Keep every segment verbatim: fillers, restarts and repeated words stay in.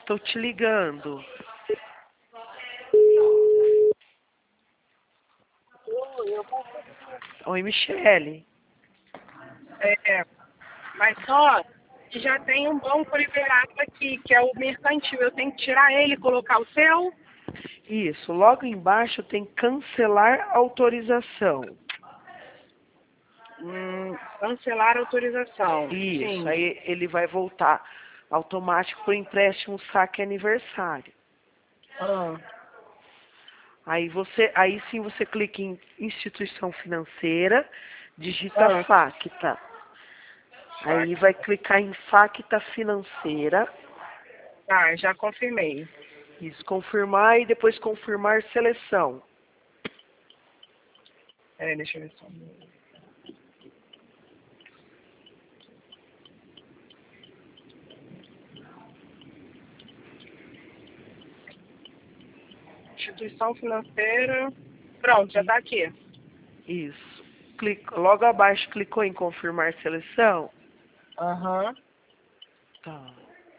tô te ligando. Oi, Michele. É, mas só que já tem um banco liberado aqui, que é o mercantil. Eu tenho que tirar ele e colocar o seu? Isso, logo embaixo tem cancelar autorização. Hum, cancelar a autorização. Isso, Sim. aí ele vai voltar automático para o empréstimo saque aniversário. Ah, Aí você, aí sim você clica em instituição financeira, digita ah, Facta. Aí vai clicar em Facta financeira, tá, já confirmei. isso, confirmar e depois confirmar seleção. É, deixa eu ver só. Instituição financeira. Pronto, já tá aqui. Isso. Clica, logo abaixo clicou em confirmar seleção. Aham. Tá.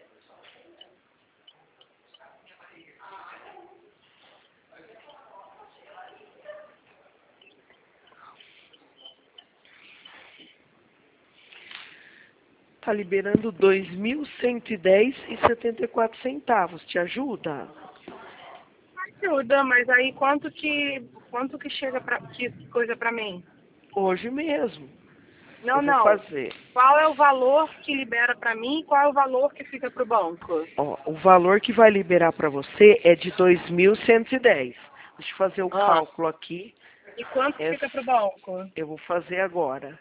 Tá liberando dois mil cento e dez e setenta e quatro centavos. Te ajuda? Ajuda, mas aí quanto que quanto que chega pra que coisa pra mim? Hoje mesmo. Não, Eu vou não. fazer. Qual é o valor que libera pra mim e qual é o valor que fica pro banco? Ó, o valor que vai liberar para você é de dois mil cento e dez. Deixa eu fazer o Ah, cálculo aqui. e quanto que É, fica pro banco? eu vou fazer agora.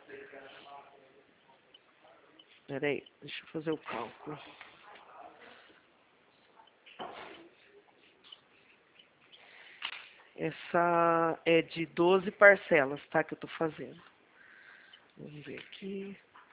Peraí, deixa eu fazer o cálculo. Essa é de doze parcelas, tá? Que eu tô fazendo. Vamos ver aqui.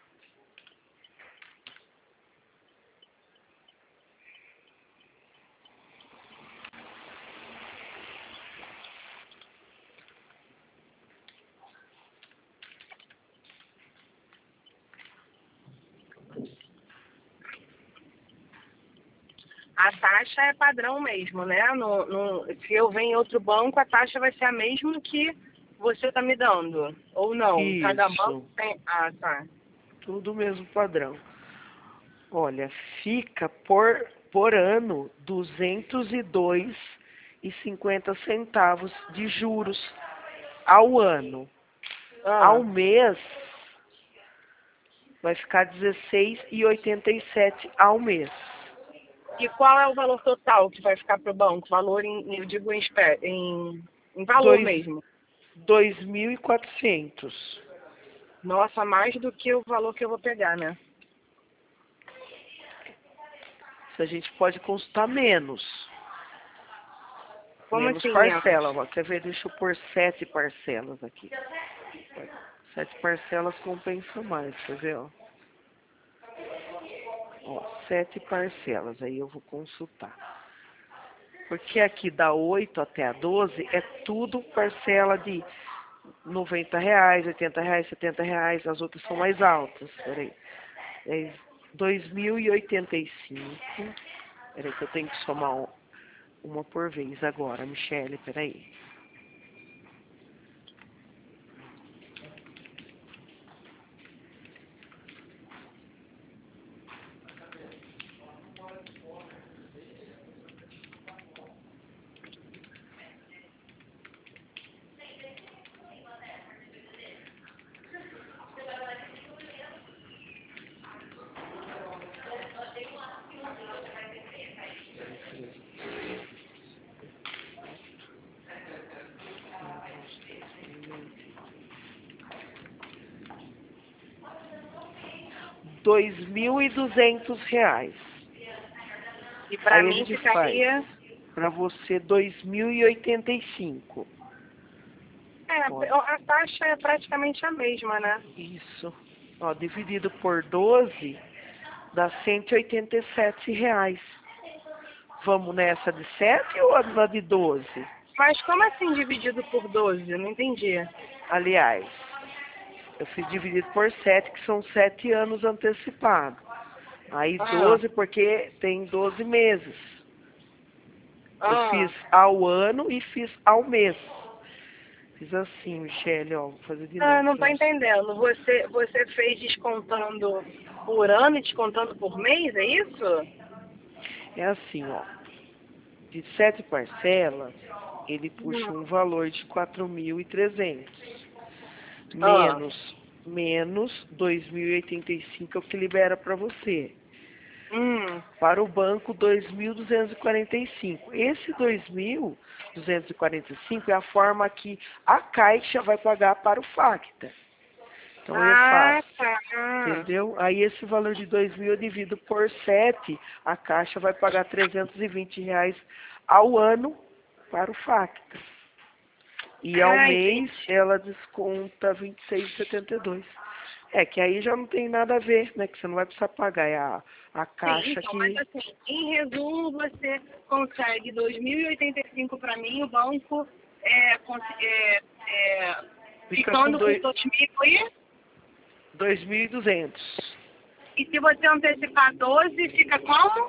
A taxa é padrão mesmo, né? No, no, se eu venho em outro banco, a taxa vai ser a mesma que você tá me dando. Ou não? Cada banco Isso, tem. Ah, tá. tudo mesmo padrão. Olha, fica por, por ano duzentos e dois e cinquenta centavos de juros ao ano. Ah, Ao mês vai ficar dezesseis e oitenta e sete ao mês. e qual é o valor total que vai ficar pro banco? Valor em, eu digo em, espé- em, em valor Dois, mesmo. dois mil e quatrocentos. Nossa, mais do que o valor que eu vou pegar, né? A gente pode consultar menos. Como Menos assim, parcela. menos? Ó. Quer ver? Deixa eu pôr sete parcelas aqui. Sete parcelas compensa mais, quer ver? Ó, ó sete parcelas. Aí eu vou consultar. Porque aqui da oito até a doze é tudo parcela de noventa reais, oitenta reais, setenta reais. As outras são mais altas. Peraí. É dois mil e oitenta e cinco. Peraí que eu tenho que somar um- uma por vez agora, Michele. Peraí. Dois mil e duzentos reais. E pra Aí ele mim te faz ficaria. para você dois mil e oitenta e cinco. É, Ó, a taxa é praticamente a mesma, né? isso. Ó, dividido por doze dá cento e oitenta e sete reais. Vamos nessa de sete ou na de doze? Mas como assim dividido por doze? Eu não entendi. Aliás, eu fiz dividido por sete, que são sete anos antecipados. Aí Ah. doze porque tem doze meses. Eu Ah. fiz ao ano e fiz ao mês. Fiz assim, Michele, ó, vou fazer de novo. Ah, não pra tô você. entendendo. Você, você fez descontando por ano e descontando por mês, é isso? É assim, ó. De sete parcelas, ele puxa um valor de quatro mil e trezentos. Ah. Menos, menos dois mil e oitenta e cinco é o que libera para você. Hum. Para o banco, dois mil duzentos e quarenta e cinco. Esse dois mil duzentos e quarenta e cinco é a forma que a Caixa vai pagar para o Facta. Então eu Ah, faço, tá. entendeu? Aí esse valor de dois mil eu divido por sete, a Caixa vai pagar trezentos e vinte reais ao ano para o Facta. E ao Ai, mês gente. ela desconta vinte e seis reais e setenta e dois centavos. É que aí já não tem nada a ver, né? Que você não vai precisar pagar. É a, a Sim, Caixa então, mas que... assim, em resumo, você consegue dois mil e oitenta e cinco para mim, o banco é, cons- é, é, Fica com ficando com dois mil e... dois mil e duzentos. E se você antecipar doze, fica como?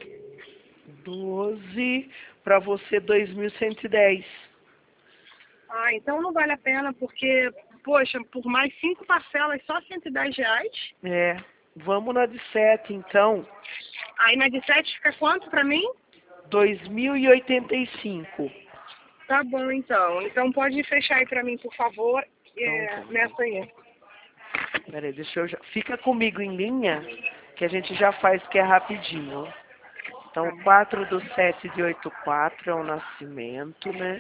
doze para você dois mil cento e dez. Ah, então não vale a pena, porque, poxa, por mais cinco parcelas, só cento e dez reais. É. Vamos na de sete, então. Aí na de sete fica quanto para mim? dois mil e oitenta e cinco. Tá bom, então. Então pode fechar aí para mim, por favor, Então, é, vamos. nessa aí. Peraí, deixa eu já... Fica comigo em linha, que a gente já faz, que é rapidinho. Então, quatro do sete de oitenta e quatro é o nascimento, né?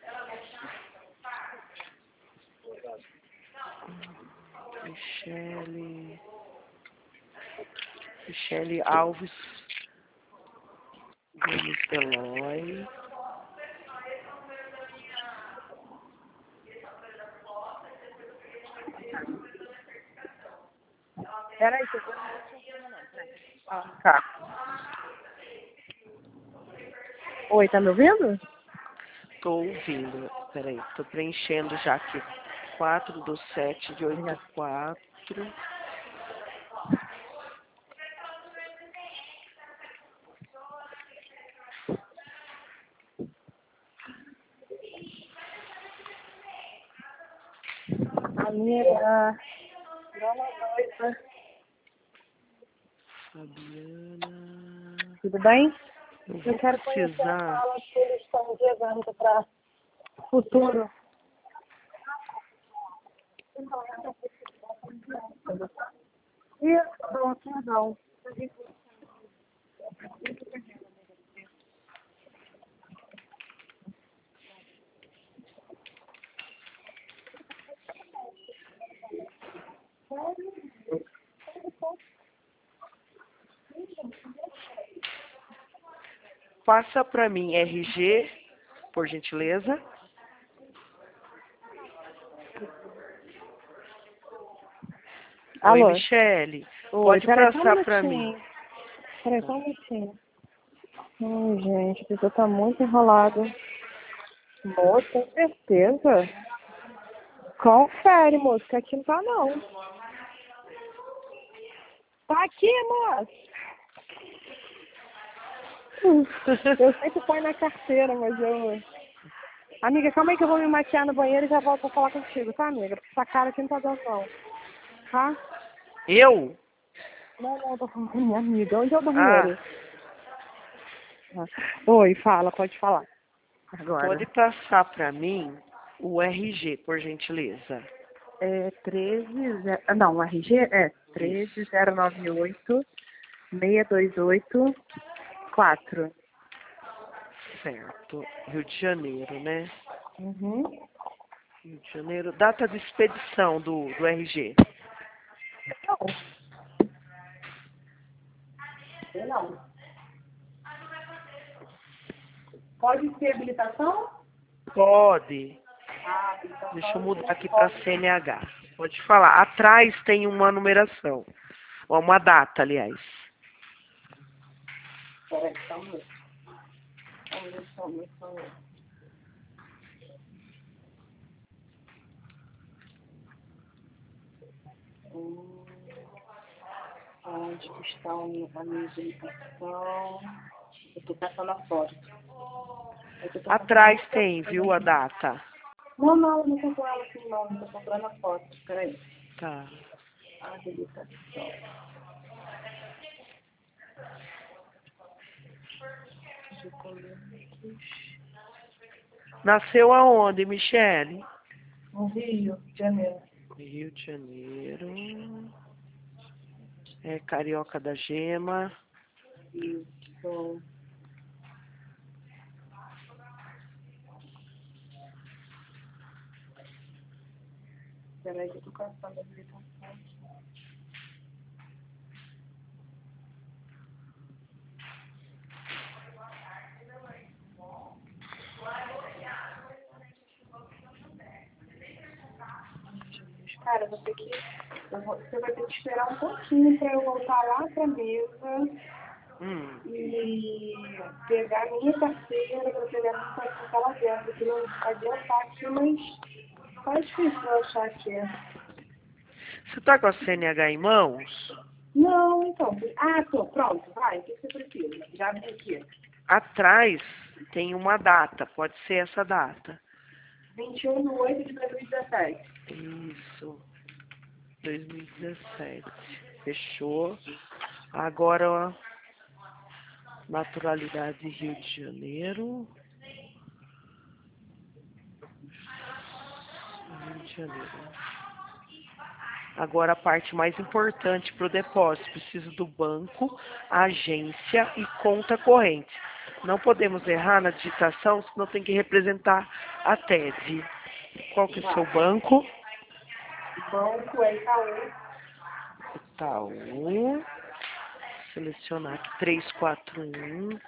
Michele... Michele Alves Gomes Eloy. Peraí, que eu vou... Ah, tá. Oi, tá me ouvindo? Tô ouvindo. Peraí, tô preenchendo já aqui. quatro do sete de oitenta e quatro. Amiga, Fabiana. tudo bem? Eu Eu vou quero conhecer a precisar. sala que eles estão de evento para futuro. Isso, não, aqui não. Passa para mim R G, por gentileza. Oi, Alô? Michele. Oi, Pode peraí só um passar para mim. minutinho. Peraí só um minutinho. Ai, gente, a pessoa tá muito enrolada. Moço, tem certeza? Confere, moço, que aqui não tá não. Tá aqui, moço. Hum, Eu sei que põe na carteira, mas eu... Amiga, calma aí que eu vou me maquiar no banheiro e já volto pra falar contigo, tá, amiga? Porque essa cara aqui não tá dando não, tá? Eu? Não, não, eu tô falando com minha amiga. Onde é o Ah, banheiro? Ah. Oi, fala, pode falar. pode Agora. passar para mim o R G, por gentileza. É treze... ze- ah, não, o R G é treze Isso. zero nove oito seis dois oito quatro. Certo. Rio de Janeiro, né? Uhum. Rio de Janeiro. Data de expedição do, do R G. Não, não. Pode ser habilitação? Pode. Ah, habilitação Deixa eu não mudar aqui para pode. C N H. Pode falar. Atrás tem uma numeração. Ou uma data, aliás. Peraí, só um minuto. Só um minuto, só um minuto, só um minuto. Hum. Onde que está a minha identificação? Eu tô passando a foto. Eu tô Atrás passando a tem, foto. viu, a data. Não, não, não tô com ela aqui não, não tô comprando a foto. Peraí. Tá. Habilitação. Documentos. Nasceu aonde, Michele? No Rio de Janeiro. Rio de Janeiro. É Carioca da Gema. Isso. Peraí que eu tô caçando a habilitação aqui. Cara, eu vou ter que. Eu vou, você vai ter que esperar um pouquinho pra eu voltar lá pra mesa Hum. e pegar a minha carteira pra pegar a minha carteira lá dentro, que não adiantar aqui, mas tá difícil eu achar aqui. Você tá com a C N H em mãos? Não, então. Ah, tô, pronto, vai, o que você precisa? Já vi aqui. Atrás tem uma data, pode ser essa data. vinte e um de oito de dois mil e dezessete. Isso. dois mil e dezessete. Fechou. Agora, ó, naturalidade Rio de Janeiro. Rio de Janeiro. Agora a parte mais importante para o depósito. Preciso do banco, agência e conta corrente. Não podemos errar na digitação, senão tem que representar a T E D. Qual que é o seu banco? Banco é Itaú. Itaú. Selecionar aqui três quatro um.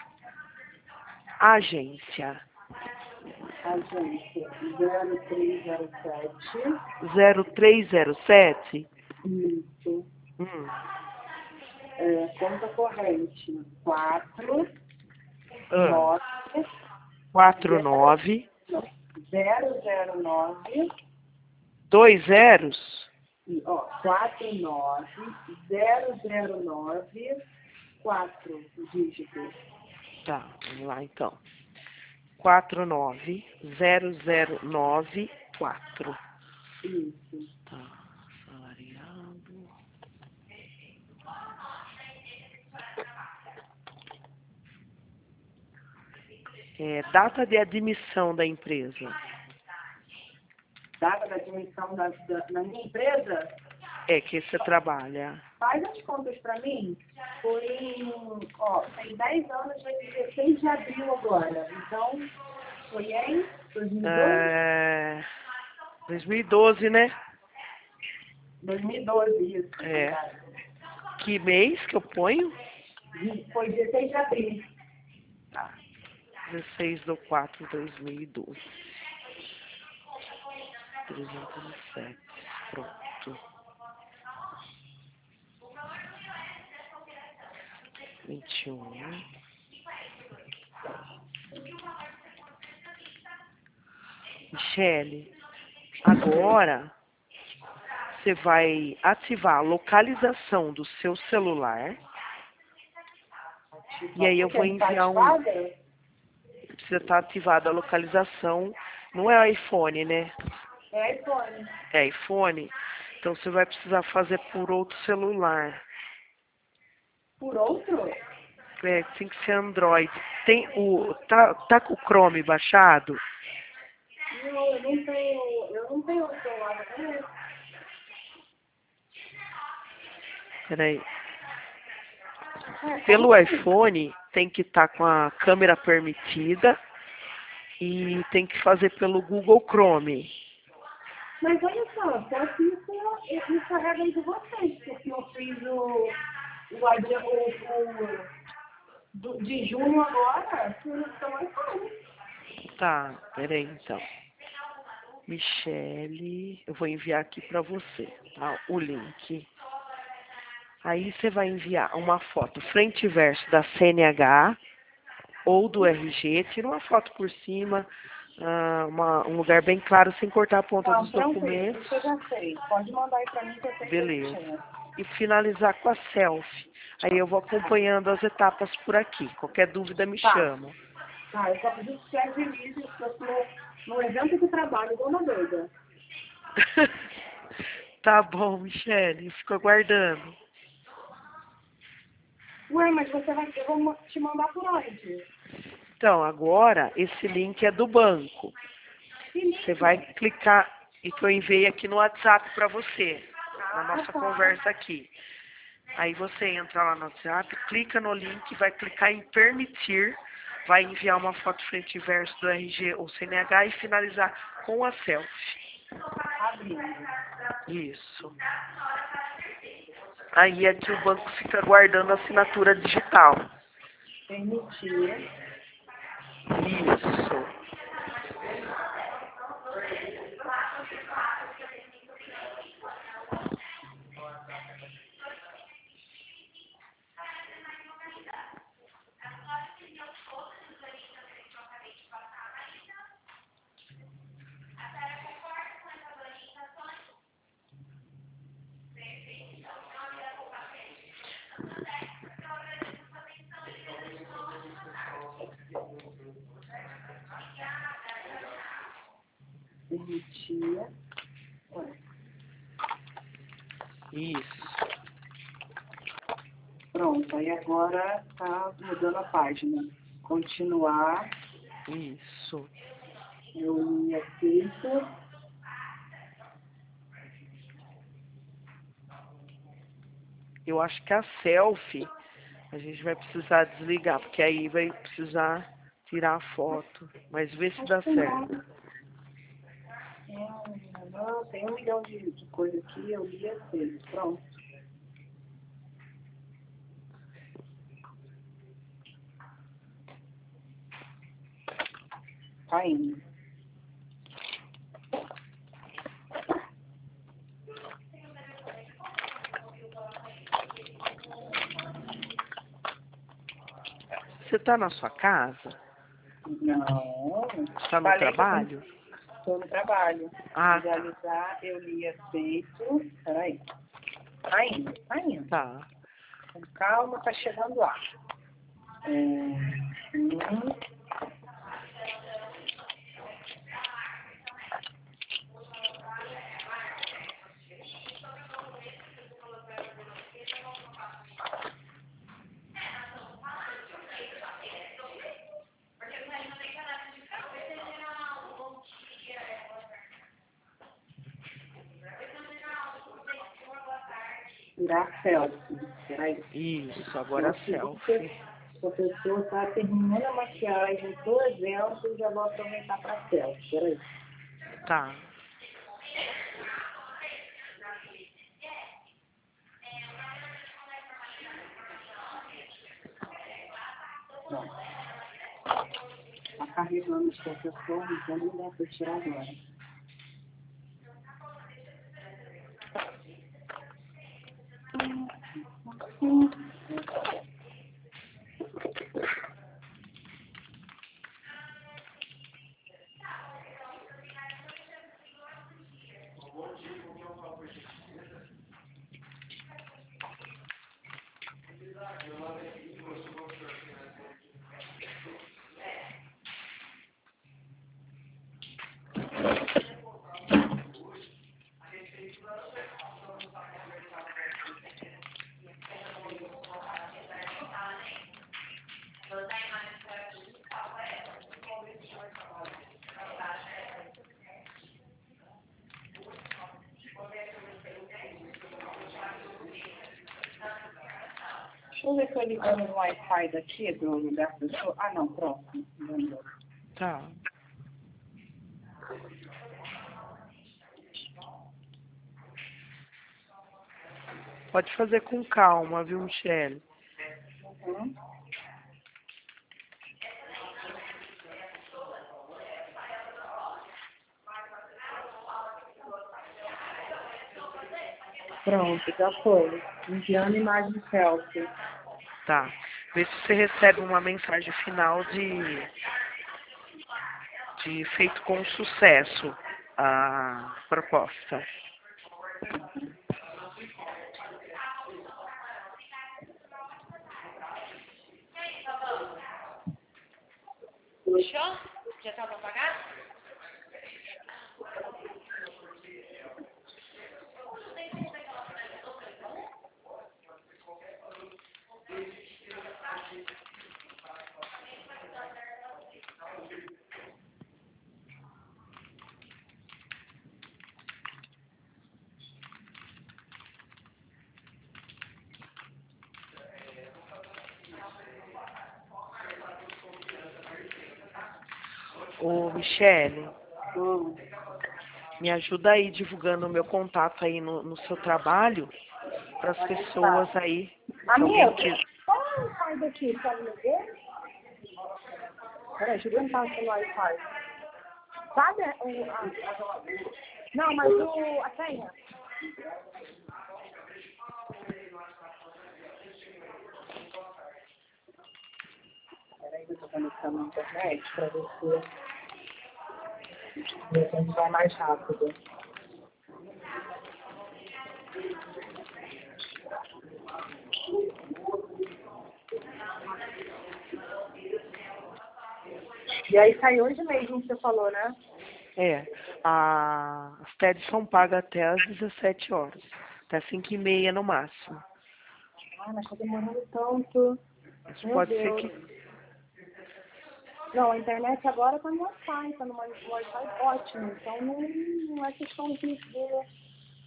Agência. Agência zero três zero sete. zero três zero sete. Isso. Hum. É, conta corrente quatro Ah. nove quatro nove. zero zero nove. Dois zeros. E, ó, quatro nove zero zero nove quatro dígitos. Tá, vamos lá então. quatro nove zero zero nove quatro. Isso. Tá, salariado. É, data de admissão da empresa. Data da admissão da, da, da minha empresa? É que você trabalha. Faz as contas para mim. Foi em, ó, tem dez anos, vai ser dezesseis de abril agora. Então, foi em dois mil e doze? É, dois mil e doze, né? dois mil e doze, isso. É. Verdade. Que mês que eu ponho? Foi dezesseis de abril. Tá. dezesseis de quatro de dois mil e doze. trezentos e sete. Pronto. vinte e um. Michele, agora você vai ativar a localização do seu celular. E aí eu vou enviar um... Precisa estar ativada a localização. Não é iPhone, né? É iPhone. É iPhone. Então você vai precisar fazer por outro celular. Por outro? É, tem que ser Android. Tem o... Tá, tá com o Chrome baixado? Não, eu não tenho. Eu não tenho o celular. Né? Peraí. É, Pelo como assim? iPhone, tem que estar com a câmera permitida e tem que fazer pelo Google Chrome. Mas olha só, só que isso, isso é regra de vocês, porque eu fiz o, o, adi- o, o do, de junho agora, que estão iPhone. Tá, peraí então. Michele, eu vou enviar aqui para você, tá? O link. Aí você vai enviar uma foto frente e verso da C N H ou do R G. Tira uma foto por cima, ah, uma, um lugar bem claro, sem cortar a ponta Não, dos tranquilo, documentos. isso eu já sei. Pode mandar aí pra mim que eu sei Beleza. certinho. e finalizar com a selfie. Aí eu vou acompanhando as etapas por aqui. Qualquer dúvida me Tá. chama. Tá, eu só preciso que você agilize, porque eu tô no evento de trabalho, igual uma doida. Tá bom, Michele. Fico aguardando. Ué, mas você vai, eu vou ma- te mandar por onde? Então, agora, esse link é do banco. Que link? Você vai clicar, e que eu enviei aqui no WhatsApp para você, na Ah, nossa tá. conversa aqui. Aí você entra lá no WhatsApp, clica no link, vai clicar em permitir, vai enviar uma foto frente e verso do R G ou C N H e finalizar com a selfie. Abrindo. Isso. Aí aqui o banco fica guardando a assinatura digital. Permitir. Isso. Permitir. Ué. Isso. Pronto, aí agora tá mudando a página. Continuar. Isso. Eu aceito. Eu acho que a selfie a gente vai precisar desligar, porque aí vai precisar tirar a foto. Mas vê se dá Acho que não. certo. É, não, tem um milhão de, de coisas aqui, eu li e aceito. Pronto. Tá indo. Você tá na sua casa? Não. Está no Falei que eu trabalho? estou no trabalho. Ah, tá. Visualizar, eu li e aceito. Peraí. Tá indo, tá indo. Tá. Com calma, tá chegando lá. É, hum, tirar selfie. Peraí. Isso, agora a selfie. Se a pessoa está terminando a maquiagem do evento, já vou aproveitar para selfie. Peraí. Tá. Não. Tá carregando os professores, então não dá para tirar agora. Deixa eu ver se eu ligo no Wi-Fi daqui do, da pessoa. Ah, não, próximo. Lembrou. Tá. Pode fazer com calma, viu, Michele? Uhum. Pronto, já foi. Enviando imagem selfie. Tá. Vê se você recebe uma mensagem final de, de feito com sucesso a proposta. Fechou? Já tá pra pagar? Ô, Michele, Hum. me ajuda aí divulgando o meu contato aí no, no seu trabalho para as pessoas aí. Se alguém Amigo, quiser. qual sai daqui? Pode me ver? Peraí, deixa eu tentar o Wi-Fi. Sabe o... A... Não, mas o... a senha? Peraí, eu tô conectando na internet pra ver se de repente vai mais rápido. E aí sai hoje mesmo que você falou, né? É, a, as T E Ds são pagas até às dezessete horas, até cinco e meia no máximo. Ah, mas tá demorando tanto. Mas Meu pode ser Deus. que. Não, a internet agora tá no Wi-Fi, tá no Wi-Fi ótimo. Então não, não é questão de... de-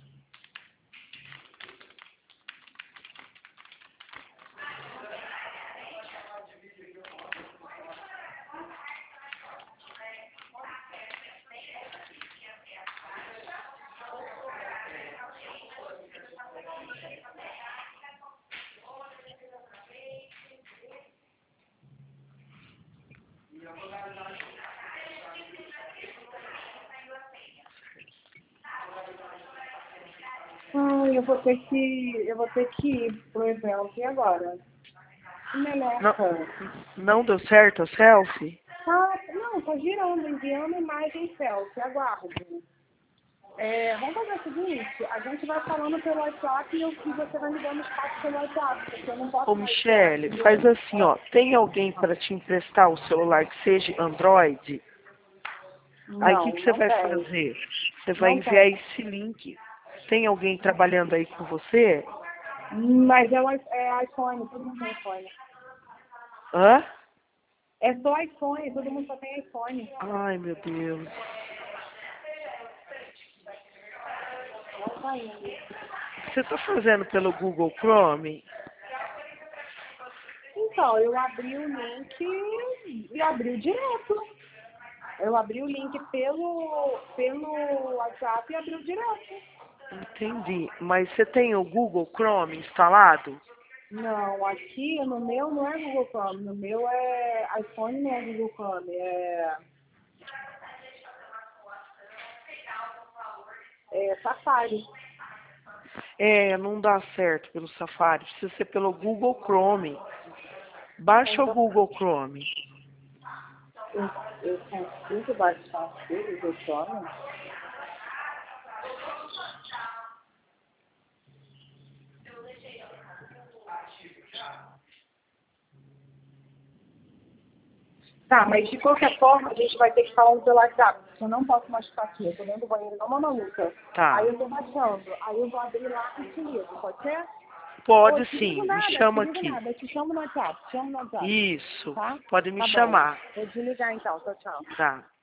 Ai, eu vou ter que. Eu vou ter que ir pro evento. E agora? Que Não, meleca. não deu certo a selfie? Ah, não, tô girando, enviando imagem selfie. Aguarde. É, vamos fazer o seguinte, a gente vai falando pelo WhatsApp e, eu, e você vai me dando espaço pelo WhatsApp, porque eu não Ô, posso mais ver Michele, aqui. faz assim, ó. Tem alguém para te emprestar o celular que seja Android? Aí o que, Não, que você não vai tem. fazer? Você vai Não enviar tem. esse link. Tem alguém trabalhando aí com você? Mas é, o i- é iPhone, todo mundo tem iPhone. Hã? É só iPhone, todo mundo só tem iPhone. Ai, meu Deus. Não tá indo. Você tá fazendo pelo Google Chrome? Então, eu abri o link e abriu direto. Eu abri o link pelo, pelo WhatsApp e abriu direto. Entendi. Mas você tem o Google Chrome instalado? Não, aqui no meu não é Google Chrome. No meu é iPhone, não é Google Chrome. É, é Safari. É, não dá certo pelo Safari. Precisa ser pelo Google Chrome. Baixa o Então, Google Chrome. eu, eu consigo baixar o Google Chrome? Tá, mas de qualquer forma a gente vai ter que falar um pelo WhatsApp, porque eu não posso mais ficar aqui. Eu tô dentro do banheiro, não uma maluca. Aí Tá. eu tô baixando. Aí eu vou abrir lá e te ligo, pode ser? Ô, Pode te ligo sim. Me nada, te chama ligo aqui. nada. Eu te chamo no WhatsApp, te chamo no WhatsApp, Isso. tá? Pode me Tá bom. chamar. Vou desligar então, tchau, tchau. Tá.